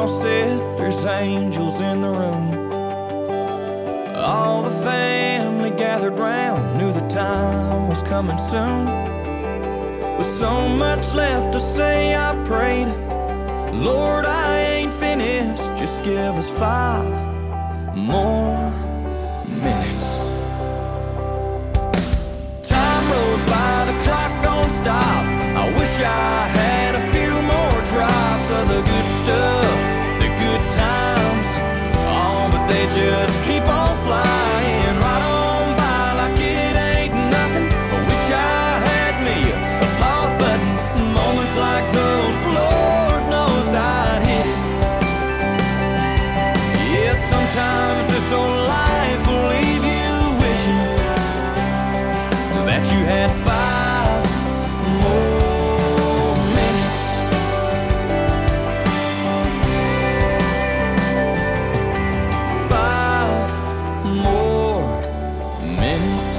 all said there's angels in the room. All the family gathered round, knew the time was coming soon. With so much left to say, I prayed, Lord, I ain't finished, just give us 5 more minutes. Time rolls by, the clock don't stop. I wish I had a few more drops of the good stuff, the good times. Oh, but they just keep on flying right on by like it ain't nothing. I wish I had me a pause button. Moments like those, Lord knows I'd hit it. Yeah, sometimes this old life will leave you wishing that you had 5 more minutes. 5 more minutes.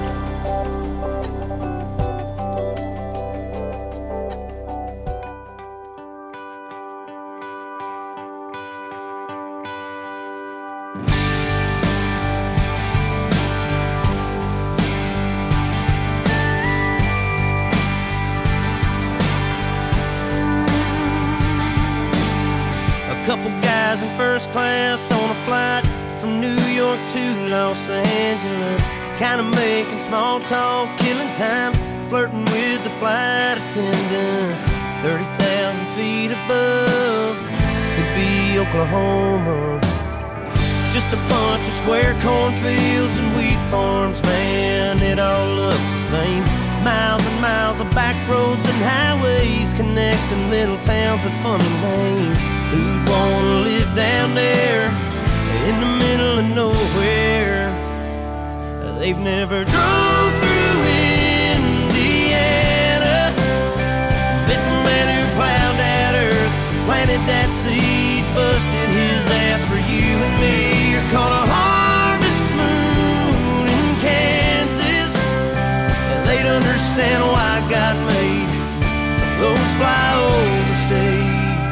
Couple guys in first class on a flight from New York to Los Angeles, kind of making small talk, killing time, flirting with the flight attendants. 30,000 feet above, could be Oklahoma. Just a bunch of square cornfields and wheat farms, man, it all looks the same. Miles and miles of back roads and highways connecting little towns with funny names. Who'd wanna live down there in the middle of nowhere? They've never drove through Indiana, met the man who plowed that earth, planted that seed, busted his ass for you and me. You're caught a harvest moon in Kansas. They'd understand why God made those flyover states.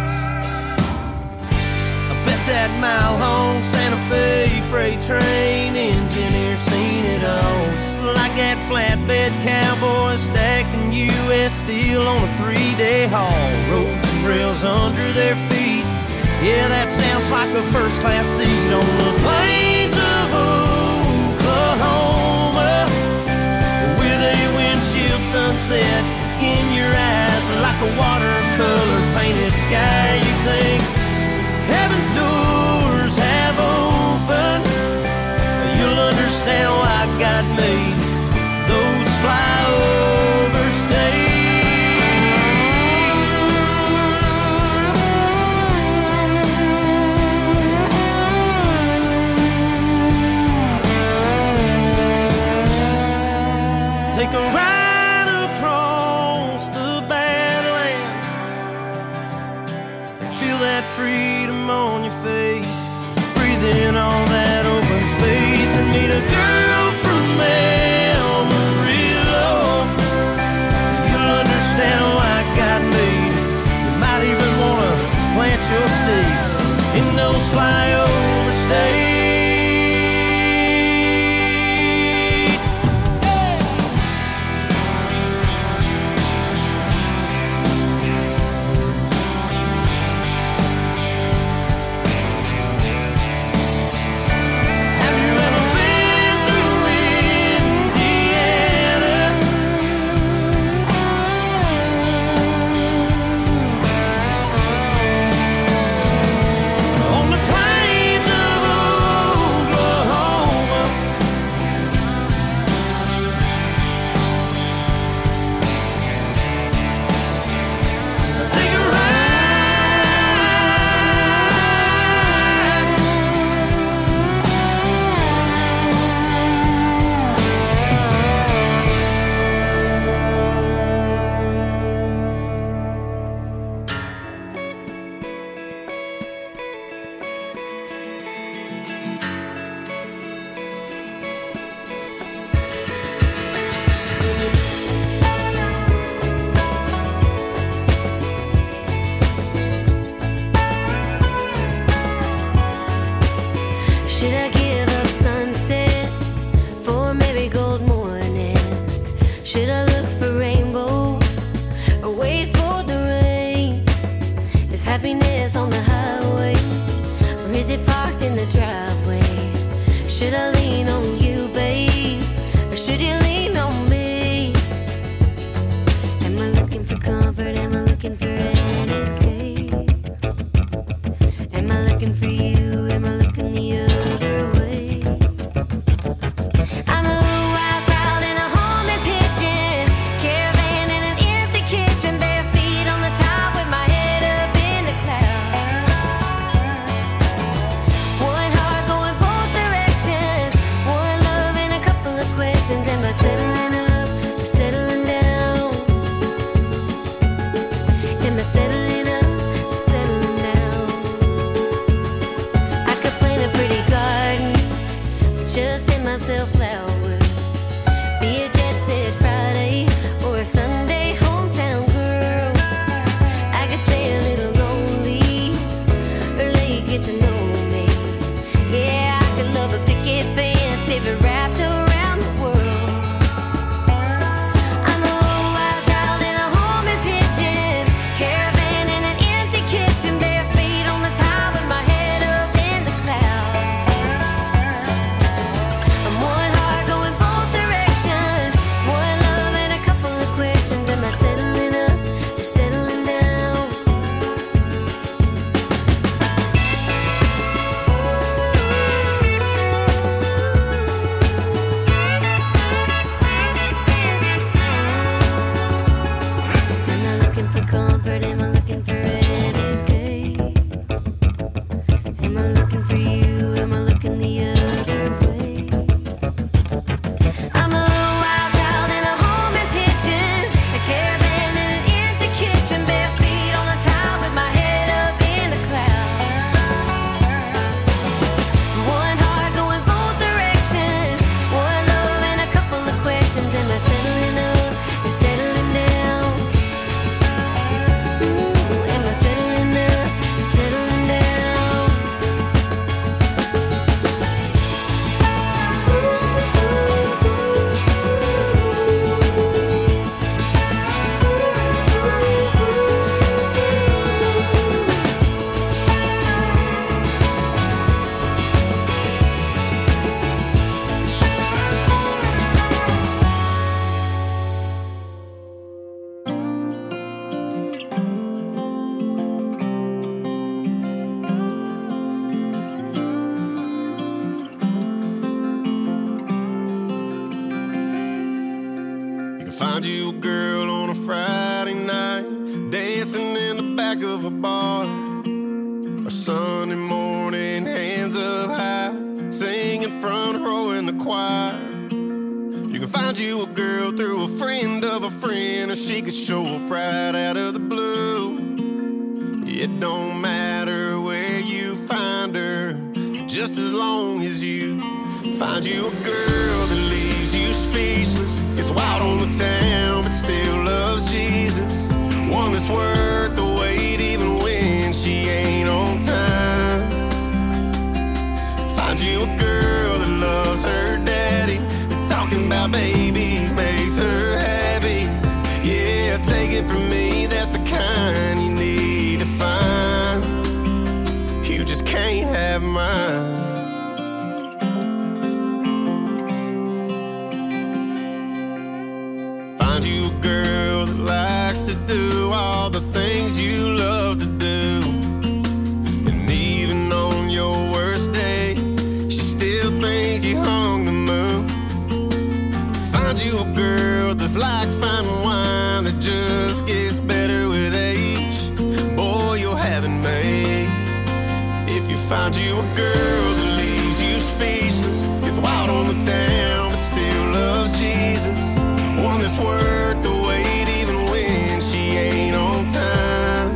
That mile-long Santa Fe freight train engineer seen it all. Just like that flatbed cowboy stacking U.S. steel on a 3-day haul. Roads and rails under their feet. Yeah, that sounds like a first-class seat on the plains of Oklahoma, with a windshield sunset in your eyes like a watercolor painted sky. You think heaven's doors have opened, you'll understand why God made those flyover states. Take a ride across the Badlands, feel that freedom on your face, breathe in all that open space, and meet a girl from Amarillo. You'll understand why God made. You might even want to plant your stakes in those flyover states. myself flowers. Be a jet set Friday or a Sunday hometown girl. I could stay a little lonely or let you get to know me. Yeah, I could love a picket fence if it wrapped around the world. I'm a little wild child in a home in pigeon, caravan in an empty kitchen, bare feet on the tile with my head up in the clouds. I'm one heart going both directions, one love and a couple of questions. Am I settling up or settling down? Am I looking for comfort? Am I looking for an escape? Am I looking for you? Am I looking the other way? I'm a wild child in a home in pigeon, a caravan in an empty kitchen, bare feet on the tile with my head up in the clouds. One heart going both directions, one love and a couple of questions. Am I settling up or settling down? Ooh, am I settling up or settling down? You can find you a girl on a Friday night, dancing in the back of a bar, or Sunday morning, hands up high, singing front row in the choir. You can find you a girl through a friend of a friend, or she could show up right out of the blue. It don't matter where you find her, just as long as you find you a girl that leaves you speechless, gets wild on the town but still loves Jesus, one that's worth the wait even when she ain't on time. Find you a girl that loves her daddy, and talking about babies makes her happy. Yeah, take it from me, that's the kind you need to find. You just can't have mine. Find you a girl that likes to do all the things you love to do, and even on your worst day, she still thinks you hung the moon. Find you a girl that's like fine wine that just gets better with age. Boy, you'll have it made if you find you a girl that leaves you speechless, gets wild on the town but still loves Jesus, one that's worth the wait even when she ain't on time.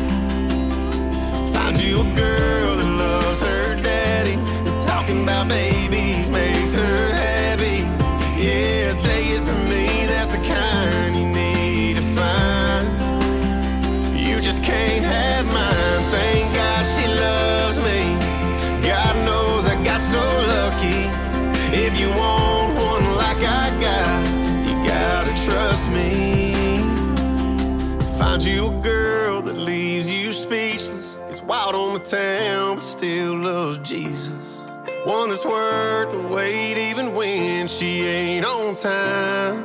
Find you a girl that loves her daddy, and talking about babies makes her happy. Yeah, take it from me, that's the kind you need to find. You just can't have mine. Thank God she loves me, God knows I got so lucky. If you want one like I got, gotta trust me. Find you a girl that leaves you speechless, gets wild on the town but still loves Jesus, one that's worth the wait even when she ain't on time.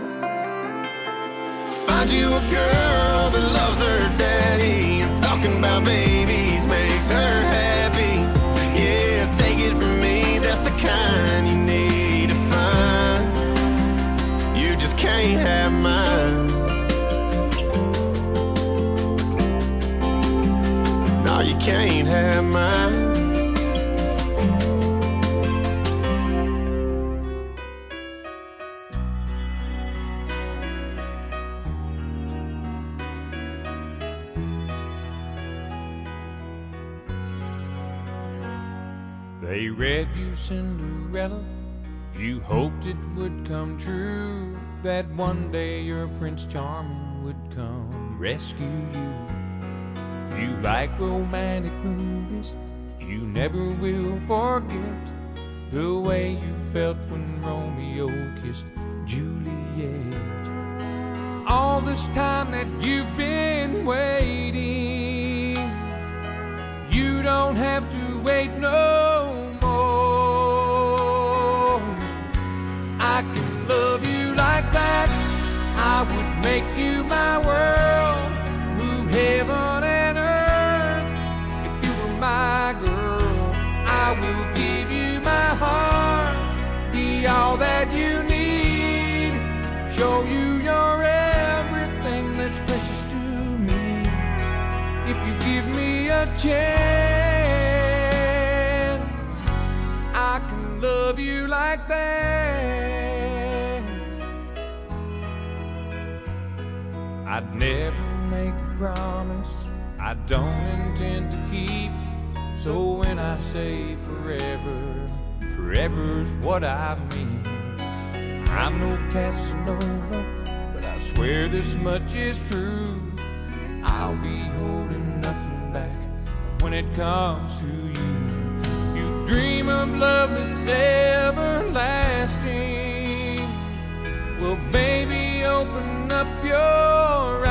Find you a girl that loves her daddy, and talking about babies makes her happy. Yeah, take it from me, that's the kind you need to find. You just can't have mine. No, you can't have mine. They read you Cinderella, You hoped it would come true, that one day your Prince Charming would come rescue you. You like romantic movies, you never will forget the way you felt when Romeo kissed Juliet. All this time that you've been waiting, you don't have to wait no more. I can love you like that, I would make you my world, move heaven and earth. If you were my girl, I will give you my heart, be all that you need, show you your everything that's precious to me. If you give me a chance, I can love you like that. I'd never make a promise I don't intend to keep. So when I say forever, forever's what I mean. I'm no Casanova, but I swear this much is true. I'll be holding nothing back when it comes to you. You dream of love that's everlasting. Well, baby, open up your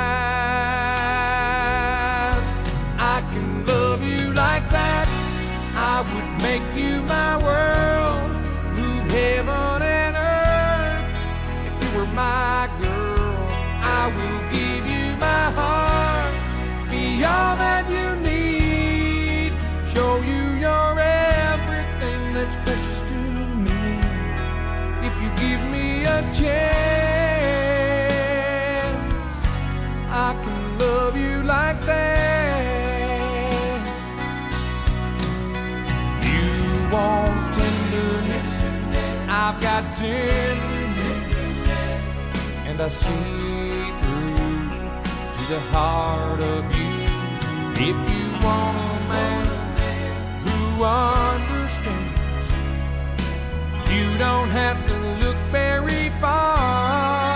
eyes. I can love you like that, I would make you my world, move heaven and earth. If you were my girl, I will give you my heart, be all that you need, show you your everything that's precious to me. If you give me a chance, I can love you like that. You want tenderness, I've got tenderness, and I see through to the heart of you. If you want a man who understands, you don't have to look very far.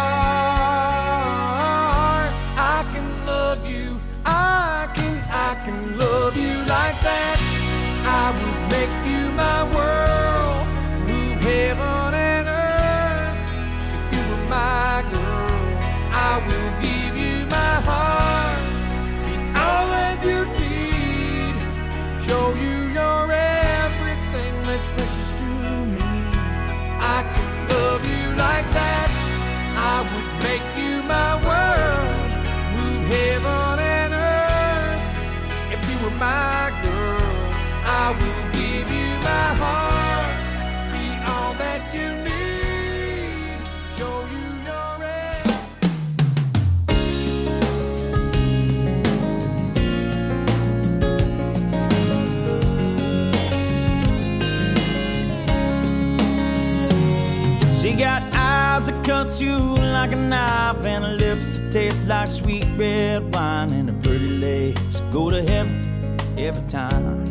I can love you, I can love you like that. I would make you my world, move heaven and earth. If you were my girl, I will give you my heart, be all that you need, show you your everything that's precious to me. I can love you like that, I would make you my world, move heaven and earth. If you were my girl, I will give you my heart, be all that you need, show you your She got eyes that cut you like a knife, and her lips that taste like sweet red wine, and her pretty legs go to heaven every time.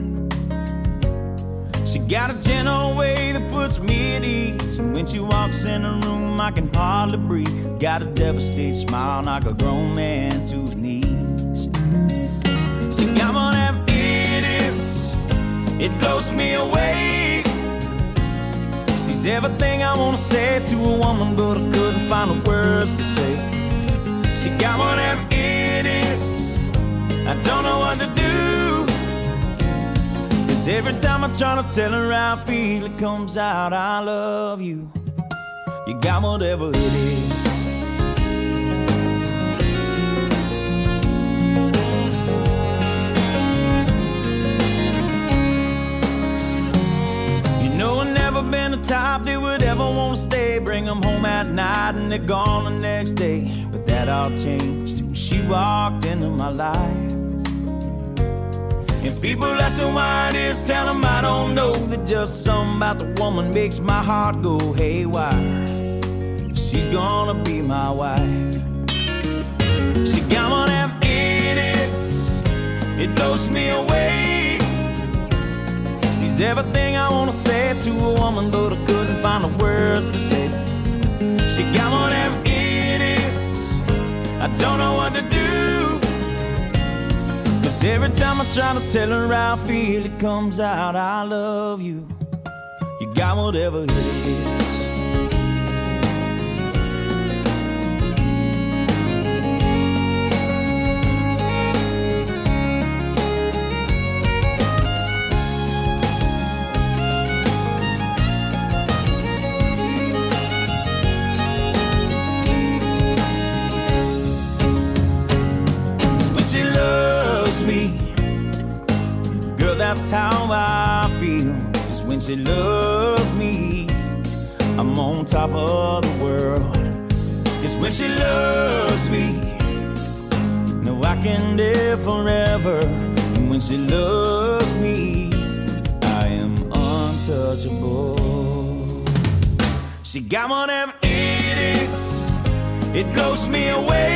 She got a gentle way that puts me at ease, and when she walks in the room I can hardly breathe. Got a devastated smile, knock a grown man to his knees. She got one of them idiots, it blows me away. She's everything I wanna say to a woman, but I couldn't find the words to say. She got one of them idiots, I don't know what to do. Every time I try to tell her how I feel, it comes out, I love you. You got whatever it is. You know I've never been the type that would ever want to stay, bring them home at night and they're gone the next day. But that all changed when she walked into my life. And people ask her why it is, tell them I don't know, that just something about the woman makes my heart go haywire. She's gonna be my wife. She got one of them idiots, it blows me away. She's She's everything I wanna say to a woman, but I couldn't find the words to say. She got whatever it is, I don't know what to do. 'Cause every time I try to tell her how I feel, it comes out, I love you. You got whatever it is. That's how I feel, is when she loves me, I'm on top of the world. It's when she loves me, no, I can live forever. And when she loves me, I am untouchable. She got whatever it is, it blows me away.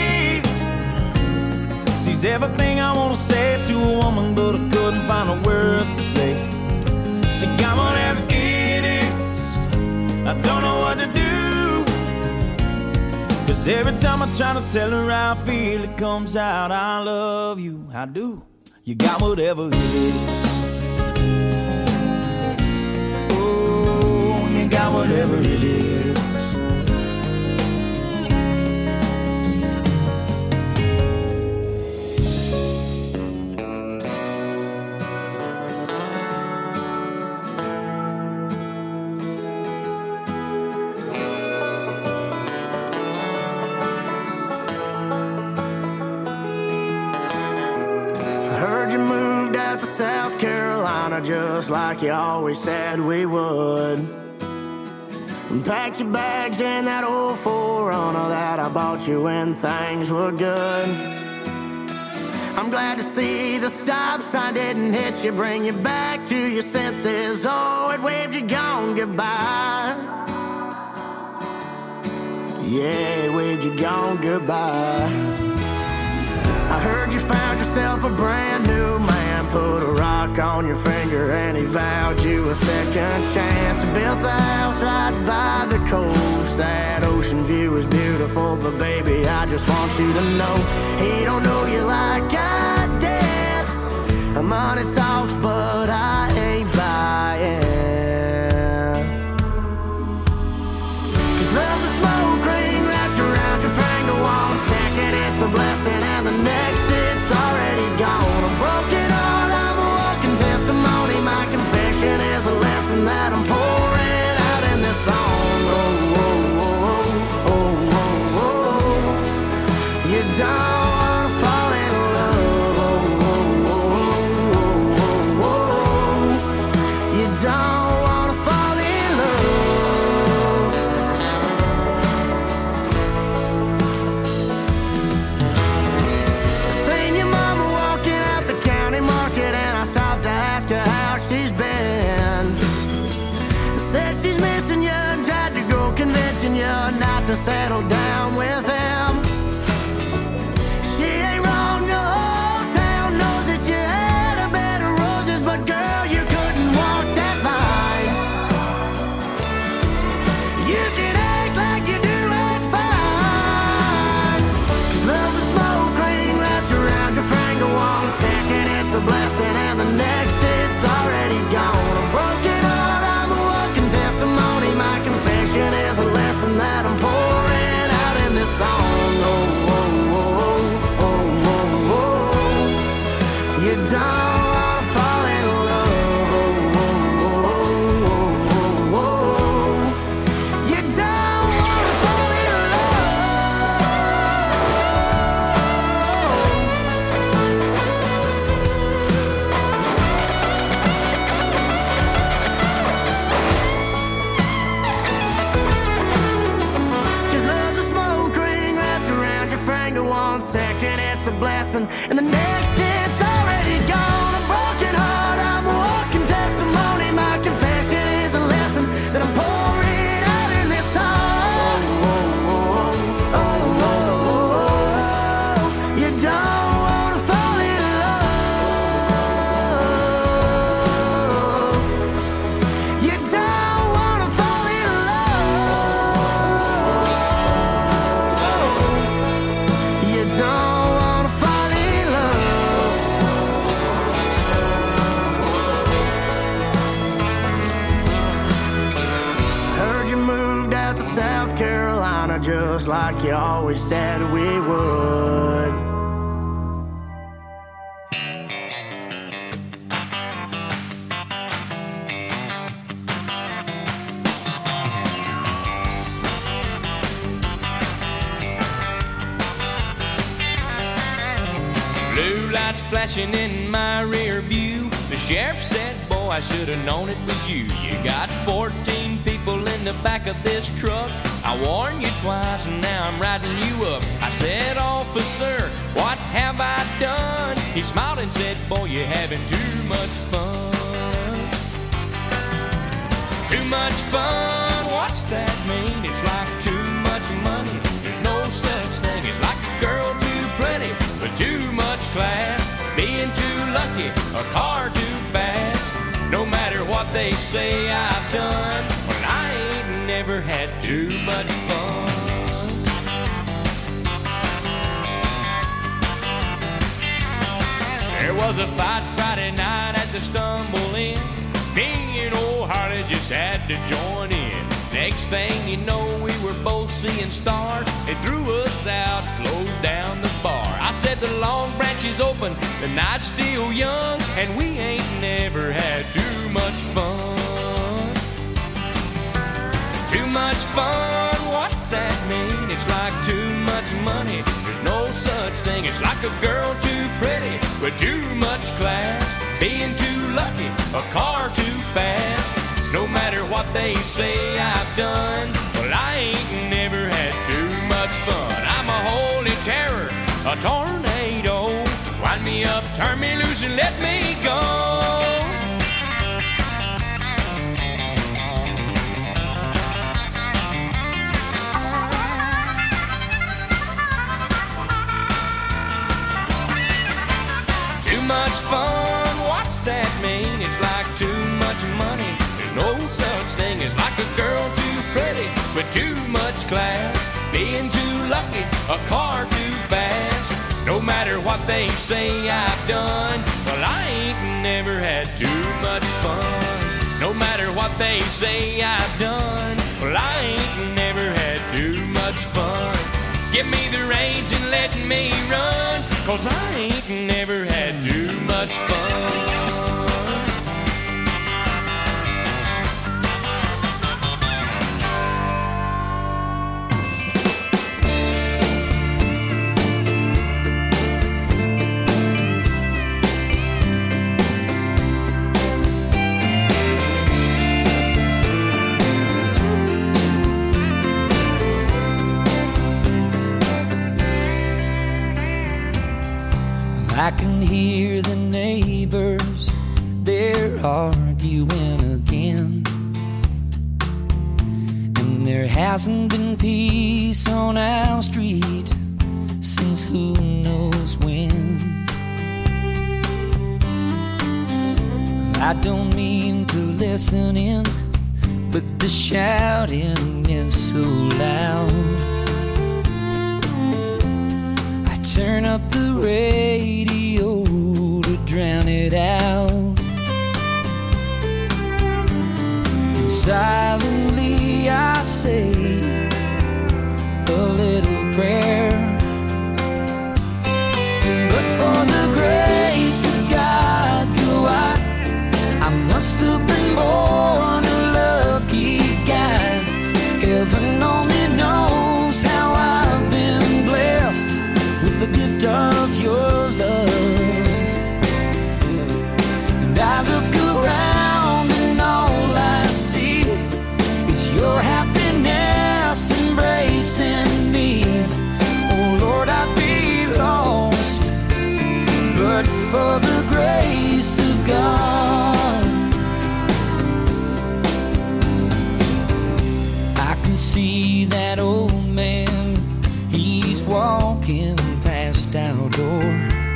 She's everything I wanna say to a woman, but I couldn't find the words to say. She got whatever it is, I don't know what to do. 'Cause every time I try to tell her how I feel, it comes out, I love you, I do. You got whatever it is. Oh, you got whatever it is. South Carolina, just like you always said we would. And packed your bags in that old 4Runner that I bought you when things were good. I'm glad to see the stop sign didn't hit you, bring you back to your senses. Oh, it waved you gone goodbye. Yeah, it waved you gone goodbye. I heard you found yourself a brand new man, put a rock on your finger and he vowed you a second chance. He built a house right by the coast. That ocean view is beautiful, but baby, I just want you to know he don't know you like I did. Money talks, but I ain't buying. 'Cause love's a smoke ring wrapped around your finger. 1 second it's a blessing and the next it's already gone. I'm broken heart, I'm a walking testimony. My confession is a lesson that I'm pouring out in this song. Oh, oh, oh, oh, oh, oh. You don't wanna fall in love. Oh, oh, oh, oh, oh, oh. You don't wanna fall in love. Seen your mama walking out the county market and I stopped to ask her how she's been. Said she's missing you and tried to go convincing you not to settle down with him. She ain't wrong, the whole town knows that you had a bed of roses, but girl, you couldn't walk that line. You can act like you do it fine. 'Cause love's a smoke ring wrapped around your finger. 1 second it's a blessing and the next it's already gone. I'm broken heart, I'm a walking testimony. My confession is a lesson that I'm pouring out in this song. Oh, oh, oh, oh, oh, oh. You don't wanna fall in love. Oh, oh, oh, oh, oh, oh. You don't wanna fall in love. 'Cause love's a smoke ring wrapped around your finger. 1 second it's a blessing and the next it's already gone. A broken heart, I'm a walking testimony. My confession is a lesson that I'm pouring out in this song. Oh, oh, oh, oh, oh, oh. You don't wanna fall in love. just like you always said we would. Blue lights flashing in my rear view. The sheriff said, boy, I should have known it was you. You got 14 people in the back of this truck. I warned you twice and now I'm riding you up. I said, officer, what have I done? He smiled and said, boy, you're having too much fun. Too much fun, what's that mean? It's like too much money. There's no such thing. It's like a girl too pretty with too much class, being too lucky, a car too fast. No matter what they say I've done, well, I ain't never had too much fun. There was a fight Friday night at the Stumble Inn. Me and old Harley just had to join in. Next thing you know, we were both seeing stars. They threw us out, closed down the bar. I said the Long Branch is open, the night's still young, and we ain't never had too much fun. Too much fun, what's that mean? It's like too much money. There's no such thing. It's like a girl too pretty with too much class, being too lucky, a car too fast. No matter what they say I've done, well, I ain't never had too much fun. I'm a holy terror, a tornado. Wind me up, turn me loose, and let me go. Too much fun, what's that mean? It's like too much money. No such thing as like a girl too pretty with too much class, being too lucky, a car too fast. No matter what they say I've done, well, I ain't never had too much fun. No matter what they say I've done, well, I ain't never had too much fun. Give me the reins and let me run, 'cause I ain't never had too much fun. I can hear the neighbors, they're arguing again. And there hasn't been peace on our street since who knows when. I don't mean to listen in, but the shouting is so loud. I turn up the radio to drown it out. And silently I say a little prayer. But for the grace of God, I must have been born a lucky guy. Heaven only knows how I've been blessed with the gift of your love. And I look around and all I see is your happiness embracing me. Oh Lord, I'd be lost but for the grace of God. I can see that old man, he's walking past our door.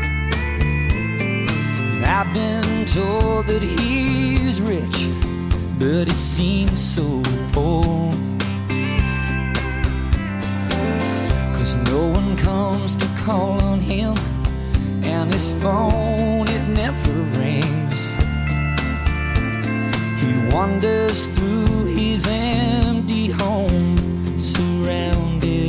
And I've been told that he's rich, but he seems so poor. 'Cause no one comes to call on him, and his phone, it never rings. He wanders through his empty home, surrounded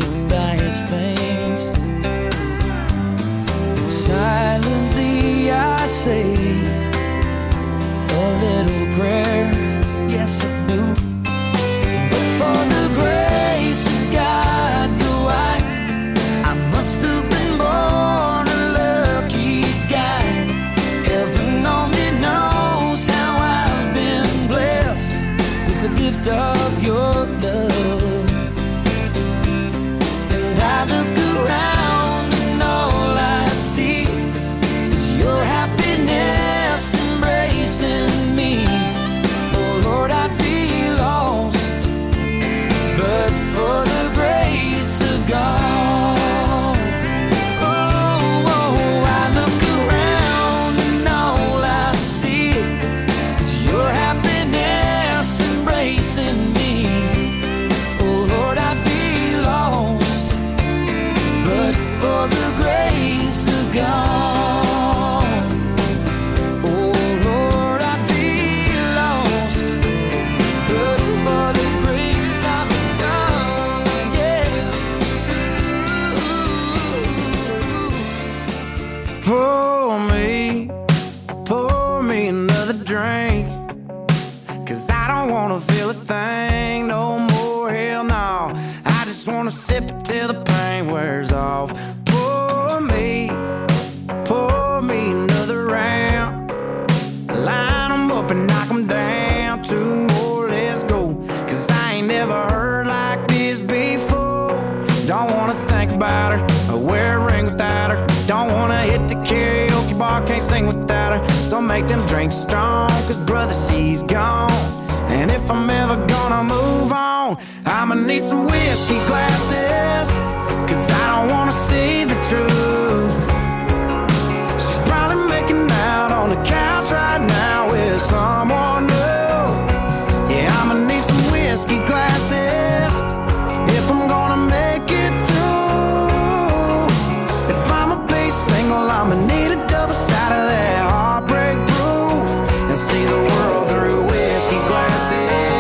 gonna sip it till the pain wears off. Pour me another round. Line 'em up and knock 'em down. 2 more, let's go. 'Cause I ain't never heard like this before. Don't wanna think about her or wear a ring without her. Don't wanna hit the karaoke bar, can't sing without her. So make them drinks strong, 'cause brother, she's gone. And if I'm ever gonna move on, I'ma need some whiskey glasses, 'cause I don't wanna see the truth. She's probably making out on the couch right now with someone new. Yeah, I'ma need some whiskey glasses if I'm gonna make it through. If I'ma be single, I'ma need a double shot of that heartbreak proof and see the world through whiskey glasses.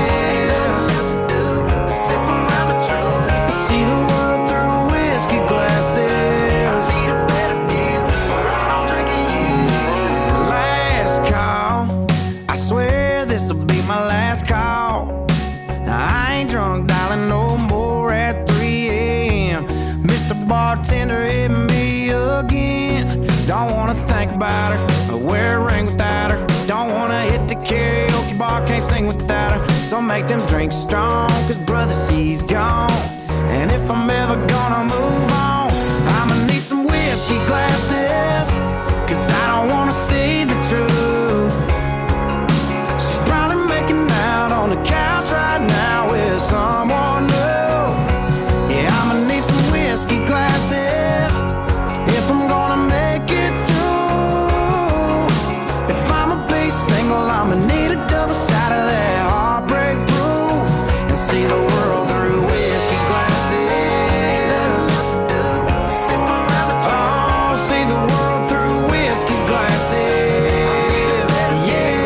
Sip around the truth and see the world through whiskey glasses. I need a better view, or I'm drinking you. Last call, I swear this'll be my last call. Now I ain't drunk, darling, no more at 3 a.m. Mr. Bartender, hit me again. Don't wanna think about her or wear a ring without her. Don't wanna hit the karaoke bar, can't sing without her. So make them drinks strong, 'cause brother, she's gone. And if I'm ever gonna move on, I'ma need some whiskey glasses, 'cause I don't wanna see the truth. She's probably making out on the couch right now with someone new. Yeah, I'ma need some whiskey glasses if I'm gonna make it through. If I'ma be single, I'ma need a double shot of that heartbreak proof and see the world through whiskey glasses. Sip around the truth. Oh, see the world through whiskey glasses. Yeah.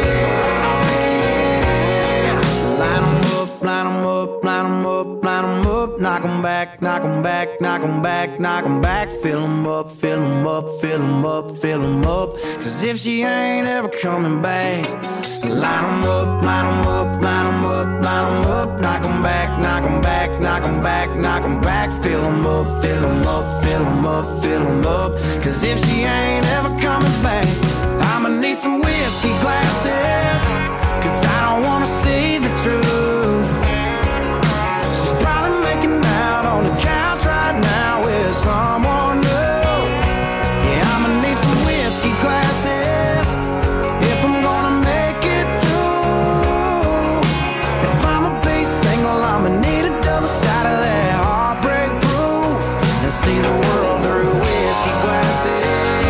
Line 'em up, line 'em up, line 'em up, line 'em up. Knock 'em back, knock 'em back, knock 'em back, knock 'em back. Fill 'em up, fill 'em up, fill 'em up, fill 'em up. 'Cause if she ain't ever coming back, line 'em up, line 'em up, line 'em up, line 'em up. Knock 'em back, knock 'em back, knock 'em back, knock 'em back. Fill 'em up, fill 'em up, fill 'em up, fill em up. 'Cause if she ain't ever coming back, I'ma need some whiskey glasses, 'cause I don't wanna see the truth. She's probably making out on the couch right now with someone new. Yeah, I'ma need some whiskey glasses if I'm gonna make it through. If I'ma be single, I'ma need a double shot of that heartbreak proof and see the world through whiskey glasses.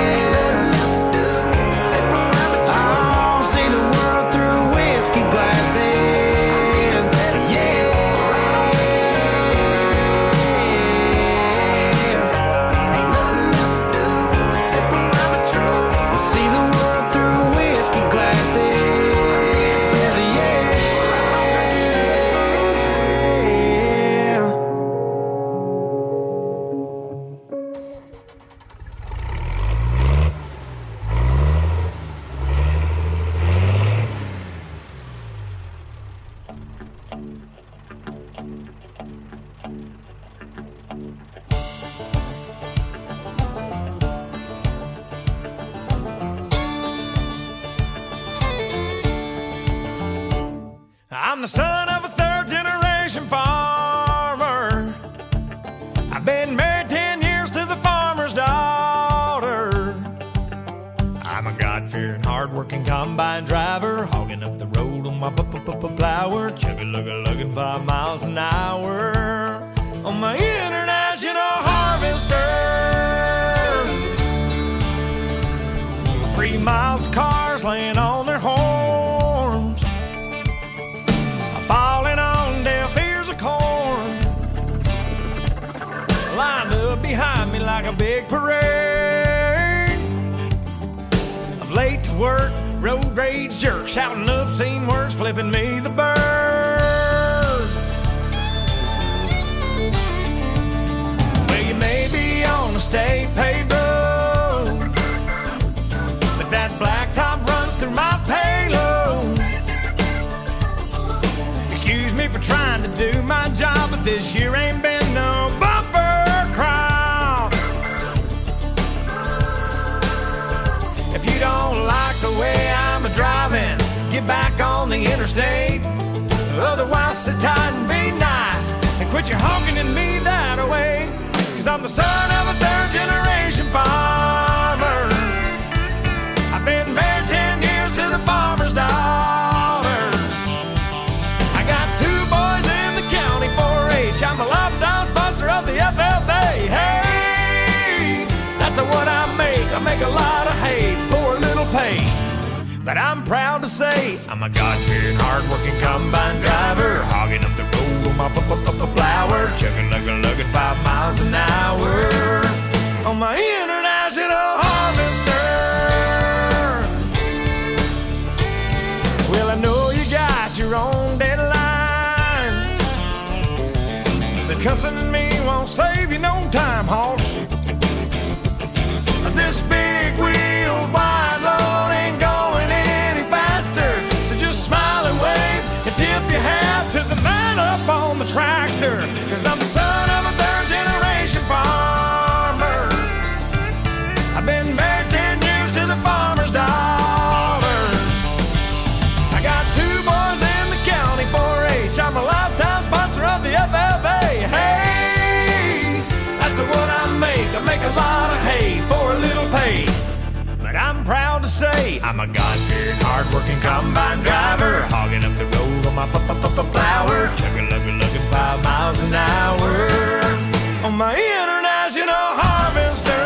Oh, see the world through whiskey glasses. Yeah. Ain't nothing else to do. Sip around the truth and see the world through whiskey glasses. Yeah. I'm the son of a third-generation farmer. I've been married 10 years to the farmer's daughter. I'm a God-fearing, hard-working combine driver, hogging up the road on my plower, chugga-lugga-lugging 5 miles an hour on my international harvester. 3 miles of cars laying on their horns, falling on deaf ears of corn, lined up behind me like a big parade of late to work, road rage jerks, shouting obscene words, flipping me the bird. Well, you may be on a state paved road, but that blacktop runs through my payload. Excuse me for trying to do my job, but this year ain't been no get back on the interstate. Otherwise, sit tight and be nice and quit your honking at me that way. 'Cause I'm the son of a third-generation farmer. I've been married 10 years to the farmer's daughter. I got 2 boys in the county 4-H. I'm a lifetime sponsor of the FFA. Hey, that's what I make. I make a lot of hay for a little pay. But I'm proud to say I'm a God-fearing, hard-working combine driver, hogging up the road on my plower, chugging, lugging 5 miles an hour on my international harvester. Well, I know you got your own deadlines, but cussing at me won't save you no time, hoss. This big wheel wide load ain't going any faster, so just smile and wave and tip your hat to the man up on the tractor. 'Cause I'm the son of a third-generation farmer. I've been married 10 years to the farmer's daughter. I got 2 boys in the county 4-H. I'm a lifetime sponsor of the FFA. Hey, that's what I make. I make a lot of hay for a little pay. But I'm proud to say I'm a God-fearing, hard-working combine driver, hogging up the road on my plower, chugging, lugging 5 miles an hour on my international harvester.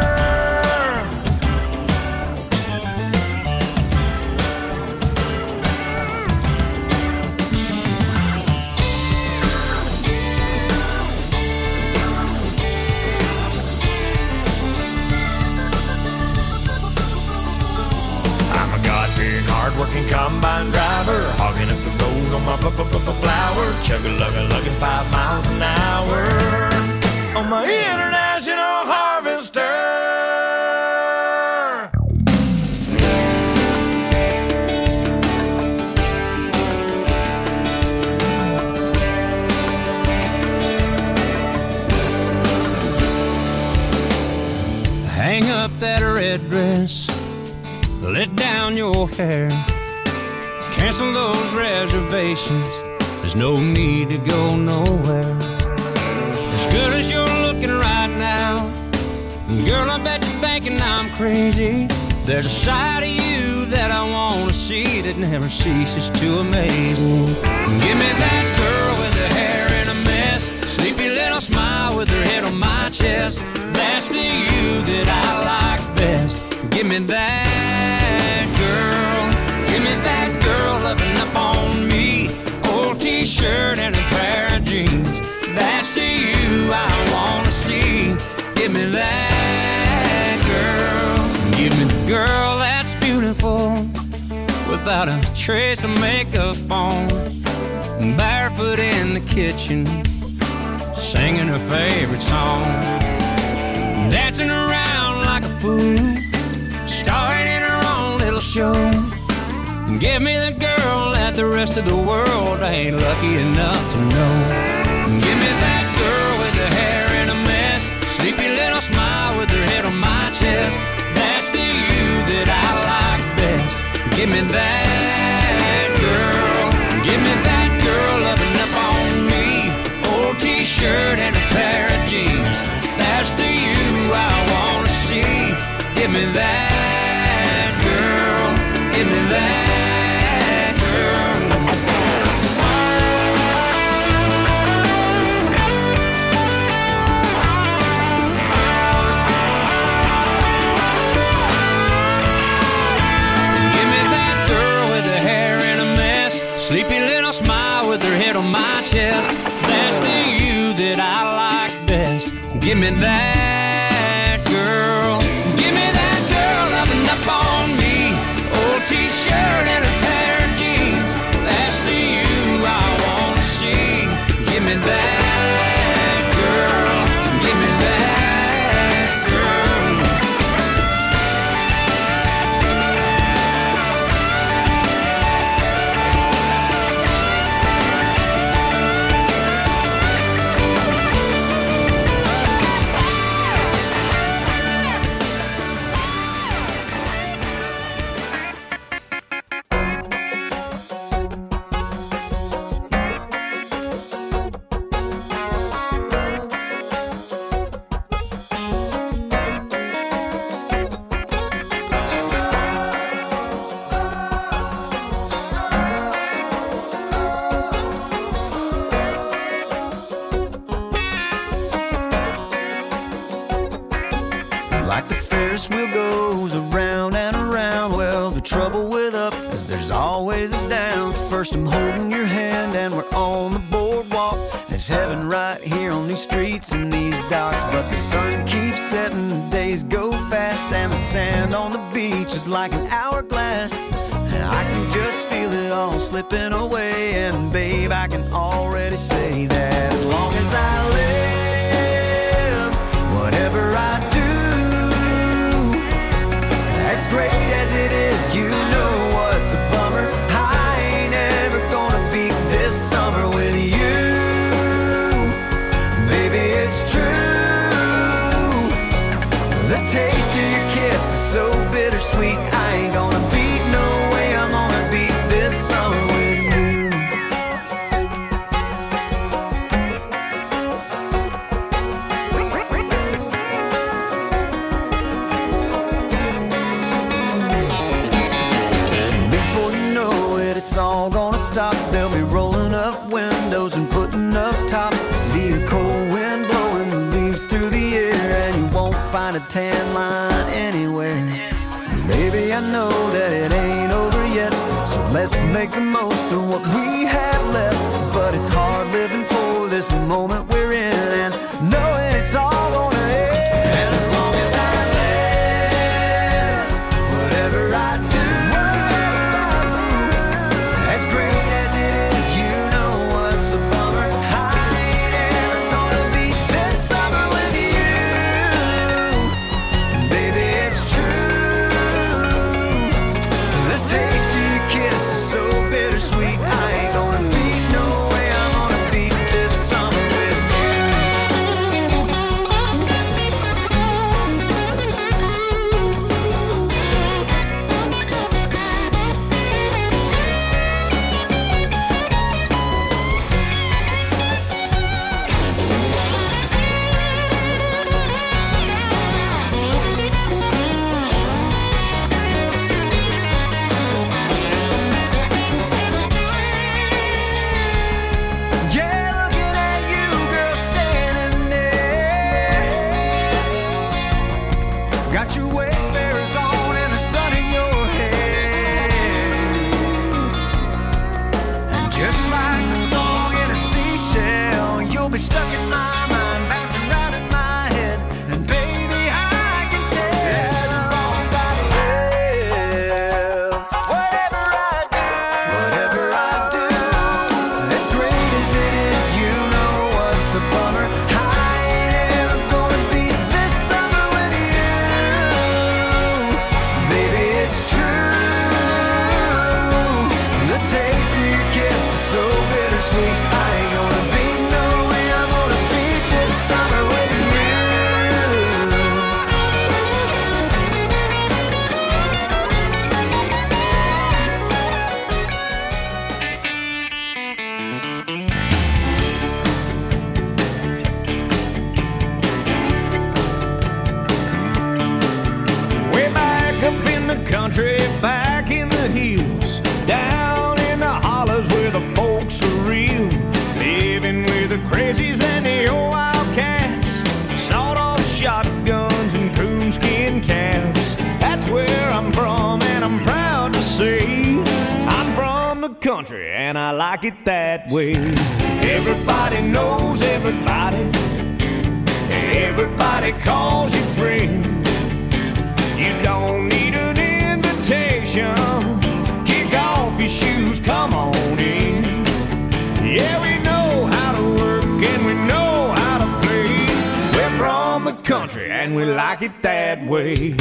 Hard-working combine driver, hogging up the road on my flower, chugging, lugging 5 miles an hour on my international harvester. Hang up that red dress, let down your hair, cancel those reservations, there's no need to go nowhere. As good as you're looking right now, girl, I bet you're thinking I'm crazy. There's a side of you that I want to see that never ceases to amaze me. Give me that girl with her hair in a mess, sleepy little smile with her head on my chest. That's the you that I like best. Give me that girl, give me that girl loving up on me, old t-shirt and a pair of jeans. That's the you I wanna see. Give me that girl, give me the girl that's beautiful, without a trace of makeup on, barefoot in the kitchen, singing her favorite song, dancing around like a fool, starring in her own little show. Give me the girl that the rest of the world ain't lucky enough to know. Give me that girl with her hair in a mess, sleepy little smile with her head on my chest. That's the you that I like best. Give me that girl, give me that girl loving up on me, old t-shirt and a pair of jeans. That's the you I wanna see. Give me that girl, give me that girl. Give me that girl with her hair in a mess, sleepy little smile with her head on my chest. That's the you that I like best. Give me that girl, give me that girl loving up on me, old t-shirt and a pair of jeans. That's the you I wanna see. Give me that girl, give me that girl. Like the Ferris wheel goes around and around. Well, the trouble with up is there's always a down. First I'm holding your hand and we're on the boardwalk. There's heaven right here on these streets and these docks. But the sun keeps setting, the days go fast, and the sand on the beach is like an hourglass. And I can just feel it all slipping away. And babe, I can already say that as long as I live, whatever I do, as great as it is, you know what's a bummer. I ain't ever gonna beat this summer with you. Baby, it's true. The taste of your kiss is so bittersweet. I ain't gonna beat, no way I'm gonna beat this summer with you. It's all gonna stop. They'll be rolling up windows and putting up tops. Be a cold wind blowing the leaves through the air, and you won't find a tan line anywhere. Baby, I know that it ain't over yet, so let's make the most of what we have left. But it's hard living for this moment we're in, and knowing it's all gonna end. And as long as I live, whatever I do, as great as it is, you know what's a bummer. I ain't ever gonna beat this summer with you. Baby, it's true. The taste of your kiss is so bittersweet. I ain't gonna beat, no way I'm gonna beat this summer with stuck in my mind, bouncing round in my head. And baby, I can tell, as long as I live, whatever I do, as great as it is, you know what's a bummer. I ain't ever gonna beat this summer with you. Baby, it's true. The taste of your kiss is so bittersweet. I ain't gonna beat, no way I'm gonna beat this summer with you. Way back up in the country, back in the hills, down in the hollers where the folks are real, living with the crazies and the old wildcats, sawed-off shotguns and coonskin caps. That's where I'm from, and I'm proud to say I'm from the country, and I like it that way. Everybody knows everybody, everybody calls you friend. You don't need an invitation. Kick off your shoes, come on in. Yeah, we know how to work and we know how to play. We're from the country and we like it that way.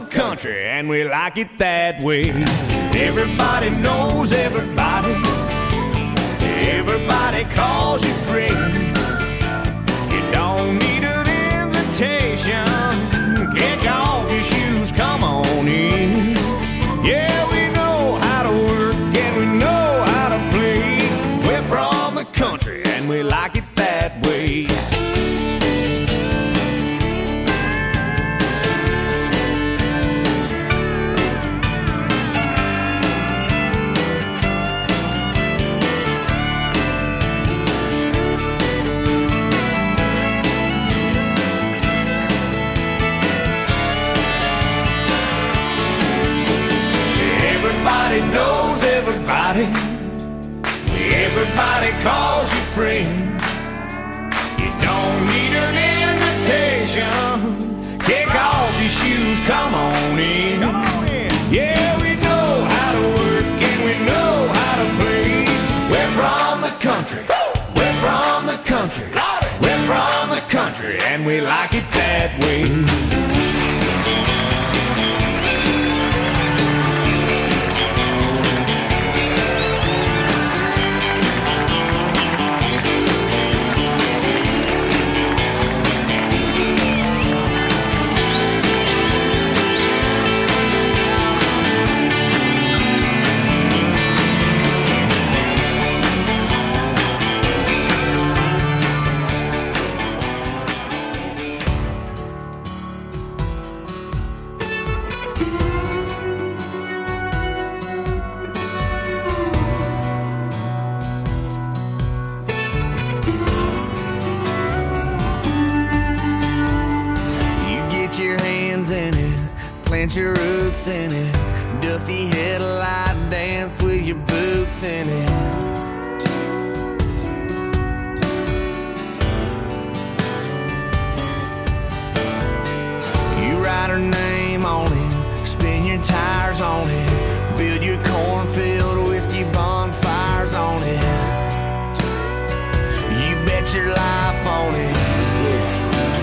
country, and we like it that way. Everybody knows everybody. Everybody calls you friend. You don't need an invitation. Kick off your shoes, come on in. Yeah, we know how to work and we know how to play. We're from the country and we like it that way. Everybody knows everybody. Everybody calls you friend. You don't need an invitation. Kick off your shoes, come on in. Come on in. Yeah, we know how to work and we know how to play. We're from the country. We're from the country. We're from the country and we like it that way. Plant your roots in it. Dusty headlight dance with your boots in it. You write her name on it, spin your tires on it, build your cornfield whiskey bonfires on it. You bet your life on it. Yeah.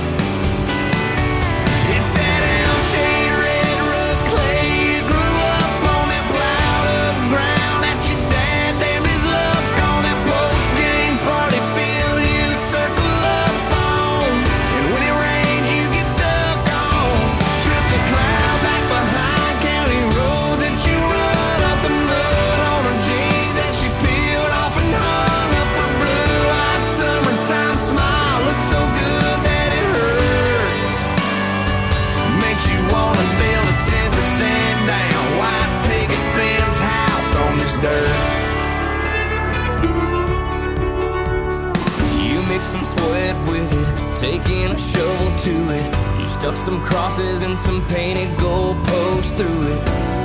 Taking a shovel to it, you stuck some crosses and some painted goalposts through it.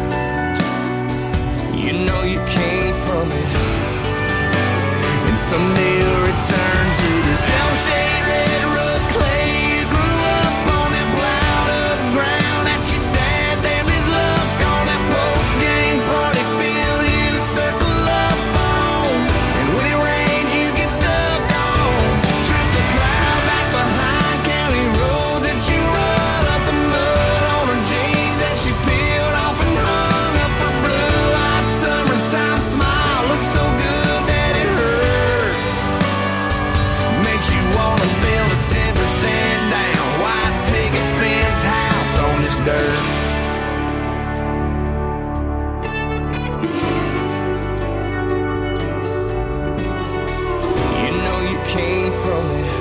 You know you came from it, and someday you'll return to this Elm-shaped red rust clay. You grew up on that plowed up ground that your dad damned his luck on that post-game party field you circle up on. And when it rains you get stuck on, trip the cloud back behind county roads that you run up the mud on her jeans that she peeled off and hung up her blue-eyed summertime smile. Looks so good that it hurts, makes you wanna build a 10% down white picket fence house on this dirt. You know you came from it,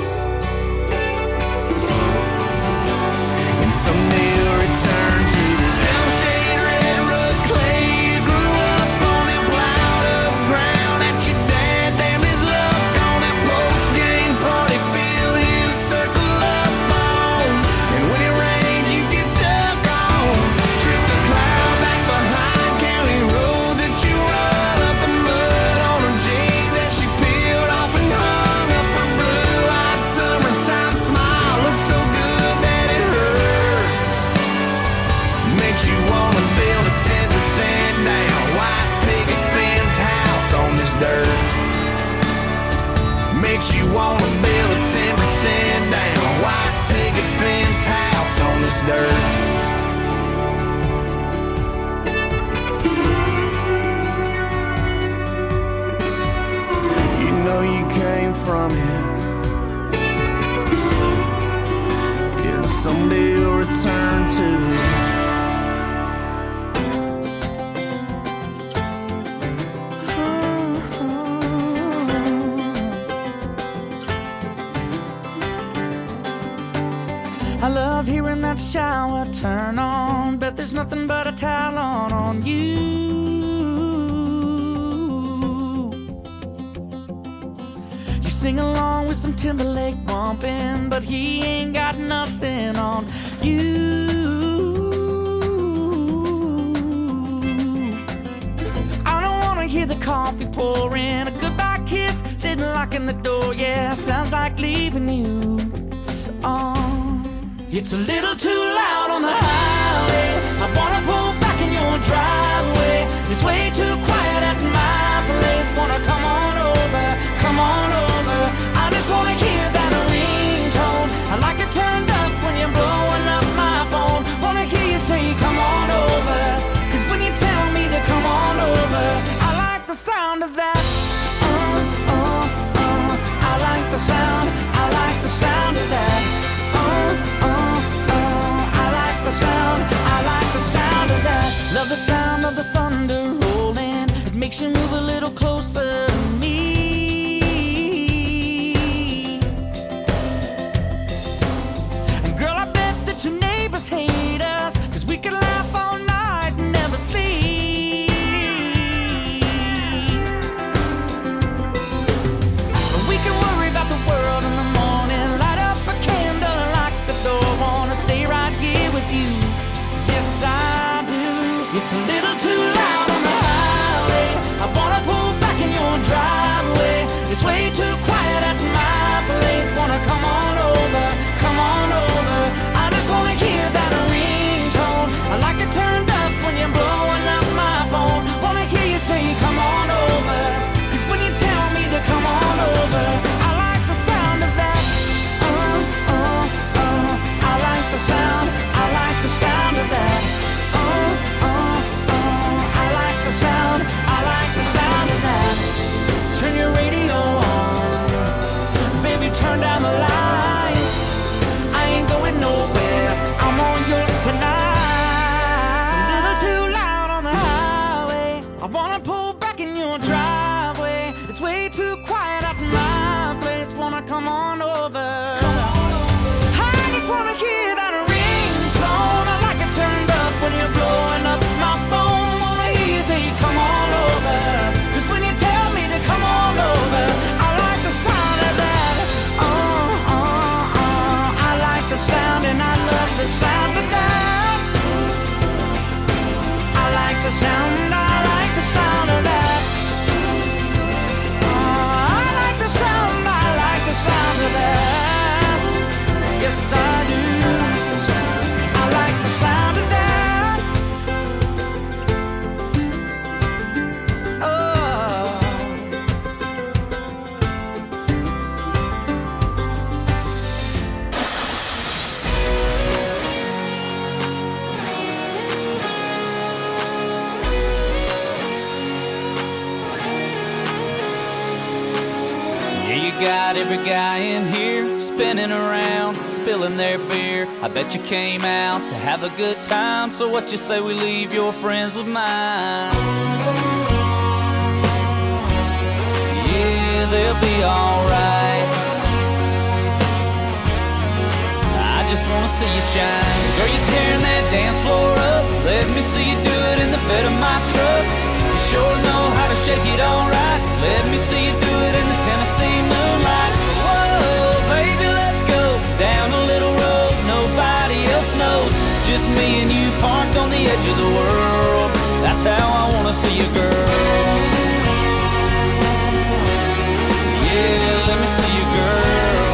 and someday you'll return to this Elm-shaped red rust clay. You grew up on that plowed up ground that your dad damned his luck on that post-game party field you circle up on. And when it rains you get stuck on, trip the cloud back behind county roads that you run up the mud on her jeans that she peeled off and hung up her blue-eyed summertime smile. Looks so good that it hurts, makes you wanna build a 10% down white picket fence house on this dirt. Makes you wanna build a 10% down white picket fence house on this dirt. hot shower turn on. Bet there's nothing but a towel on you. You sing along with some Timberlake bumping, but he ain't got nothing on you. I don't wanna hear the coffee pouring, a goodbye kiss, then locking the door. Yeah, sounds like leaving you. It's a little too loud on the highway. I wanna pull back in your driveway. It's way too quiet at my place. Wanna come on over, come on over. I just wanna hear that ringtone. I like it turned up when you're blowing up my phone. Wanna hear you say come on over, 'cause when you tell me to come on over, I like the sound of that. I like the sound, I like the sound of that. I like the sound of that. Love the sound of the thunder rolling. It makes you move a little closer to me. And girl, I bet that your neighbors hate us, 'cause we could laugh all night and never sleep. We can worry about the world in the morning, light up a candle, lock the door. Wanna stay right here with you. Yes, I do. It's a little too loud on the highway. I wanna pull back in your driveway. It's way too quiet at my place. Wanna come on over, come on over. I just wanna hear that ringtone. I like it turned up when you're blowing up my phone. Wanna hear you say come on over, 'cause when you tell me to come on over, I like the sound of that. I like the sound, I like the sound of that. I like the sound, I like the sound of that. Turn your radio on, baby, turn down the lights. I ain't going nowhere, I'm all yours tonight. It's a little too loud on the highway. I wanna pull back in your driveway. It's way too quiet at my place. Wanna come on over. I just wanna hear that ringtone. I like it turned up when you're blowing up my phone. Wanna hear you say come on over, 'cause when you tell me to come on over, I like the sound of that. I like the sound and I love the sound of that. I like the sound, I like the sound of that. I like the sound, I like the sound of that. Yes, I do. I like the sound of that. Oh. Yeah, you got every guy in here spinning around, spilling their beer. I bet you came out to have a good time. So what you say we leave your friends with mine? Yeah, they'll be alright. I just wanna see you shine. Girl, you tearing that dance floor up. Let me see you do it in the bed of my truck. You sure know how to shake it alright. Let me see you do it in the Tennessee moonlight. Whoa, baby, let's go down a little road nobody else knows. Just me and you parked on the edge of the world. That's how I wanna see you, girl. Yeah, let me see you, girl.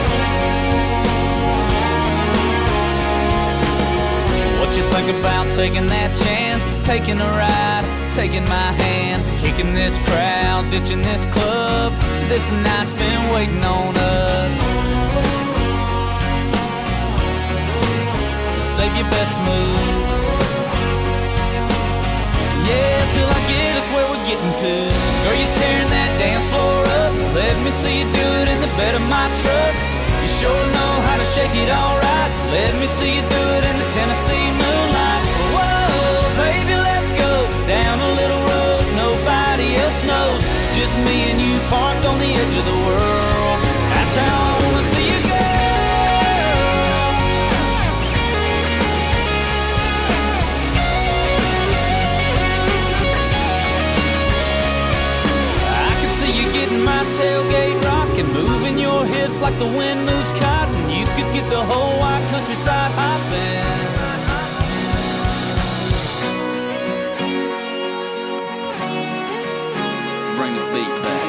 What you think about taking that chance, taking a ride, taking my hand, kicking this crowd, ditching this club? This night's been waiting on us. Save your best move. Yeah, till I get us where we're getting to. Girl, you tearing that dance floor up. Let me see you do it in the bed of my truck. You sure know how to shake it alright. Let me see you do it in the Tennessee moonlight. Whoa, baby, let's go down a little road nobody else knows. Just me and you parked on the edge of the world. That's how I wanna see you, girl. can move in your hips like the wind moves cotton. You could get the whole wide countryside hopping. Bring the beat back.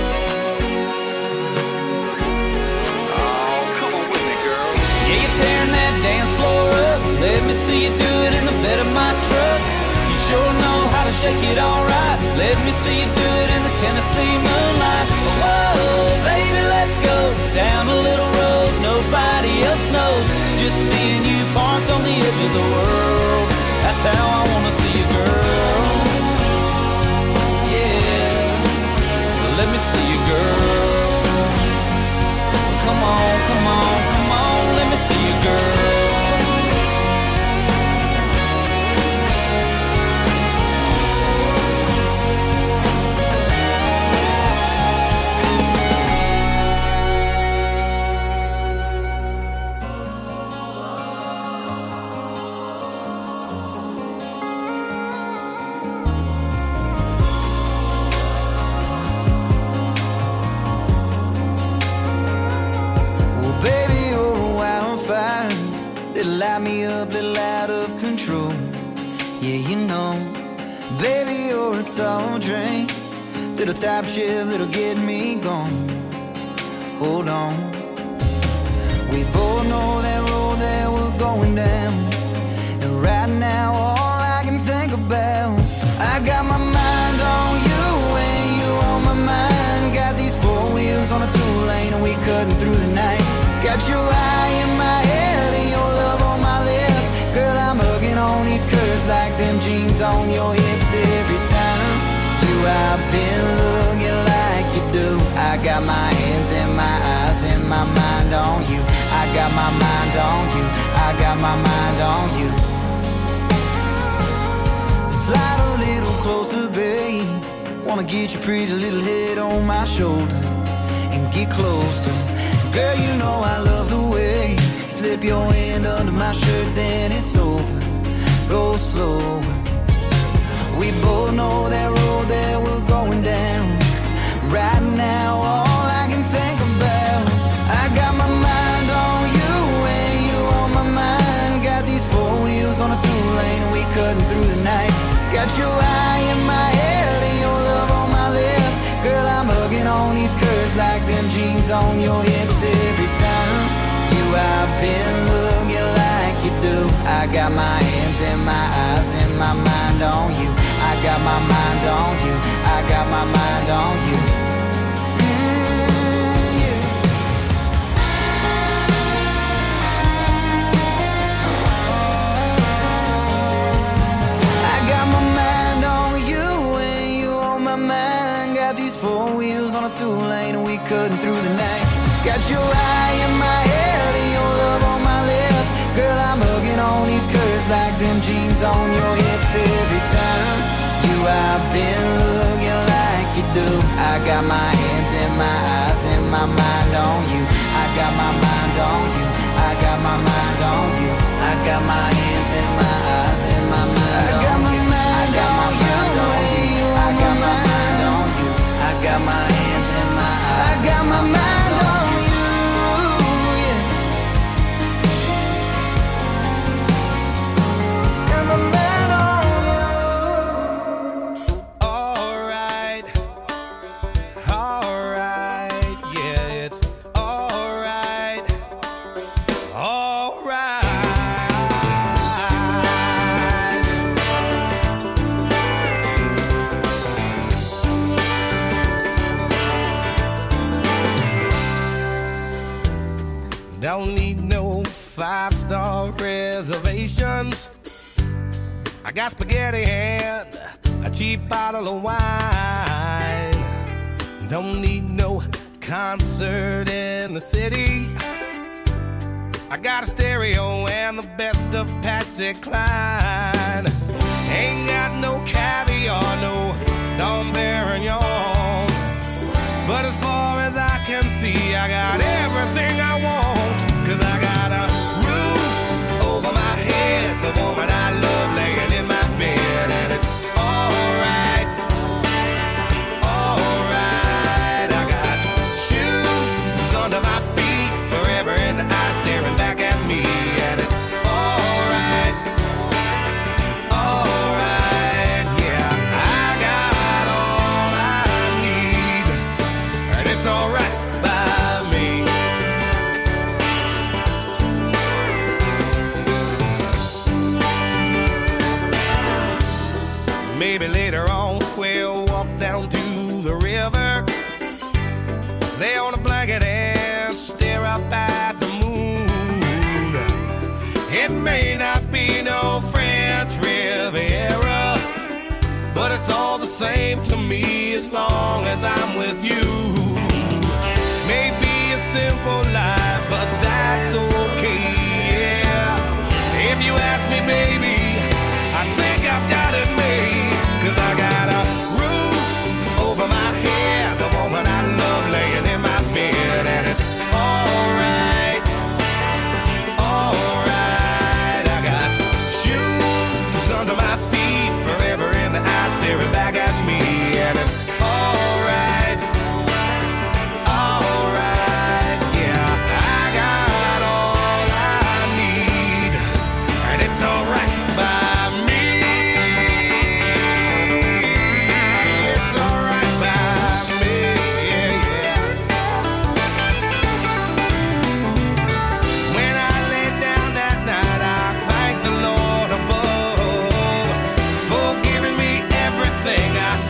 Oh, come on with me, girl. Yeah, you're tearing that dance floor up. Let me see you do it in the bed of my truck. You sure know how to shake it all right. Let me see you do it in the Tennessee moonlight. Whoa, baby, let's go down a little road nobody else knows. Just me and you parked on the edge of the world. That's how I wanna see you, girl. Yeah, let me see you, girl. Come on, come on, come on, let me see you, girl. Light me up, little out of control. Yeah, you know, baby, you're a tall drink, little top shift that'll get me gone. Hold on, we both know that road that we're going down, and right now all I can think about, I got my mind on you and you on my mind. Got these four wheels on a two-lane and we cutting through the night. Got your eye in my head and your love on my lips. Girl, I'm hugging on these curves like them jeans on your hips. Every time you I've been looking like you do. I got my hands and my eyes and my mind on you. I got my mind on you. I got my mind on you. Slide a little closer, babe. Wanna get your pretty little head on my shoulder and get closer. Girl, you know I love the way you slip your hand under my shirt, then it's over. Go slower. We both know that road that we're going down. Right now, all I can think about, I got my mind on you and you on my mind. Got these four wheels on a two-lane and we cutting through the night. Got your eye in my head and your love on my lips. Girl, I'm hugging on these curves like them jeans on your hips. Every time you I've been looking like you do. I got my hands and my eyes and my mind on you. I got my mind on you. I got my mind on you. Yeah. I got my mind on you and you on my mind. Got these four wheels on a two-lane and we cutting through the night. Got your eye in my head and your love on my lips. Girl, I'm hugging on these curves like them jeans on your hips. Every time you I've been looking like you do. I got my hands and my eyes and my mind on you. I got my mind on you. I got my mind on you. I got my hands and my eyes and my mind on you. I got my mind on you. I got my mind on you. I got my hands and my eyes. I got my mind on you. Yeah. Got my mind on you. Alright, alright, yeah, it's alright, alright. Don't need no 5-star reservations. I got spaghetti and a cheap bottle of wine. Don't need no concert in the city. I got a stereo and the best of Patsy Cline. Ain't got no caviar, no Dom Perignon. But as far as I can see, I got everything I want. 'Cause I got a roof over my head, the woman I love laying in my bed, and it's alright, alright. I got shoes Maybe later on we'll walk down to the river, lay on a blanket and stare up at the moon. It may not be no French Riviera, but it's all the same to me as long as I'm with you. Maybe a simple